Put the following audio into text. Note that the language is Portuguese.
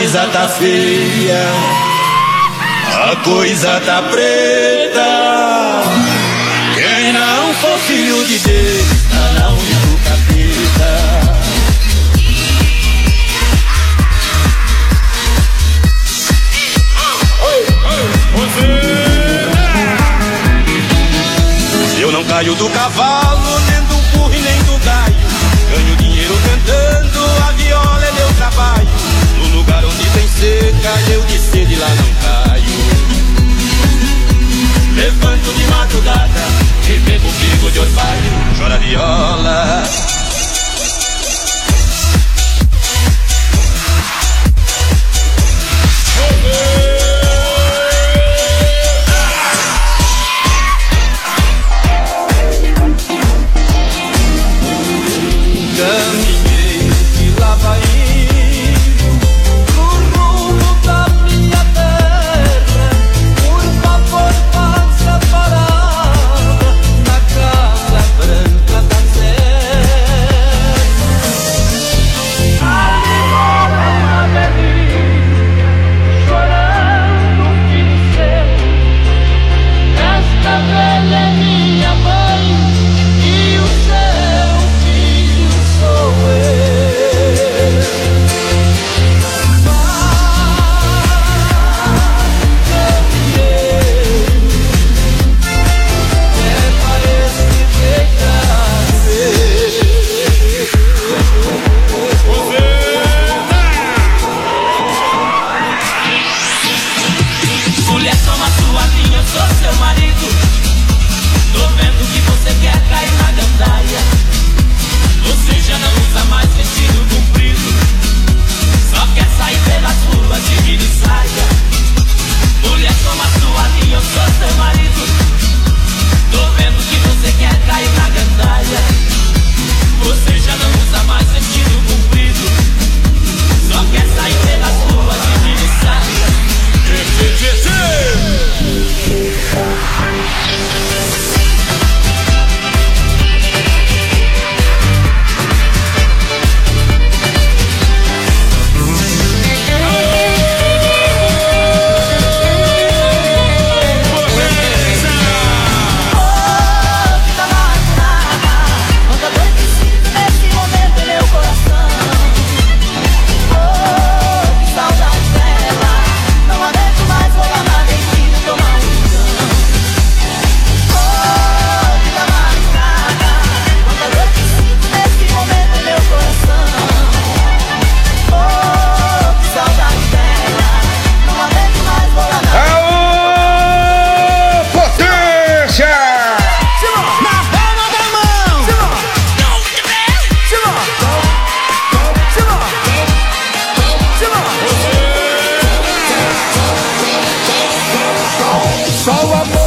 coisa tá feia, a coisa tá preta. Quem não for filho de Deus tá na unha do capeta. Eu não caio do cavalo, nem do burro e nem do gaio. Ganho dinheiro cantando, a viola é meu trabalho. No lugar onde tem seca, eu de sede lá não caio. Levanto de madrugada e bebo figo de orvalho. Chora viola. Caminhei de Lavaí no rumo da minha terra. Por favor, faça parada na Casa Branca da Serra. Ali mora uma velhinha chorando um filho seu. Esta velha é minha mãe e o seu filho sou eu. Mulher, toma sua linha, eu sou seu marido. Tô vendo que você quer cair na gandaia. Você já não usa mais vestido comprido, só quer sair pelas ruas de mini saia. Mulher, toma sua linha, eu sou seu marido. Tô vendo que você quer cair na gandaia. Você já não usa mais vestido comprido, só quer sair pelas ruas de mini saia. Só o amor